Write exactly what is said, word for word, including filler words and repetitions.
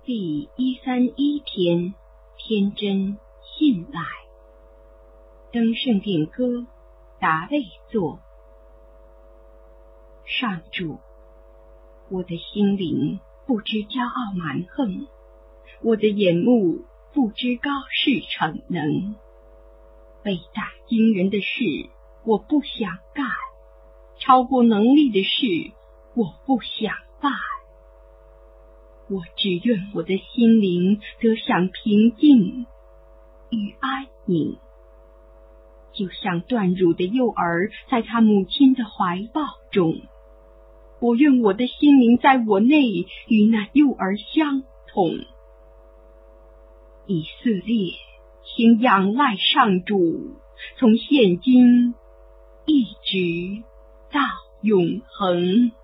第一三一篇，天真信赖。登圣殿歌，达味作。上主，我的心灵不知骄傲蛮横，我的眼目不知高视逞能。伟大惊人的事，我不想干；超过能力的事，我不想办。我只愿我的心灵得享平静与安宁，就像断乳的幼儿在他母亲的怀抱中。我愿我的心灵在我内与那幼儿相同。以色列，请仰赖上主，从现今一直到永恒。